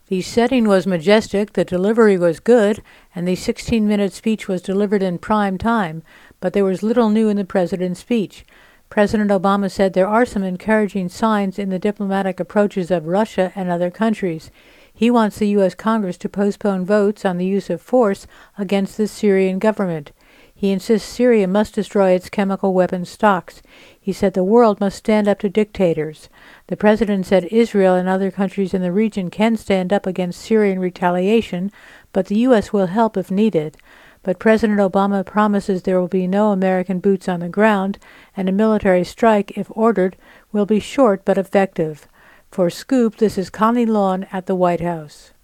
The setting was majestic, the delivery was good, and the 16-minute speech was delivered in prime time, but there was little new in the president's speech. President Obama said there are some encouraging signs in the diplomatic approaches of Russia and other countries. He wants the U.S. Congress to postpone votes on the use of force against the Syrian government. He insists Syria must destroy its chemical weapons stocks. He said the world must stand up to dictators. The president said Israel and other countries in the region can stand up against Syrian retaliation, but the U.S. will help if needed. But President Obama promises there will be no American boots on the ground, and a military strike, if ordered, will be short but effective. For Scoop, this is Connie Lawn at the White House.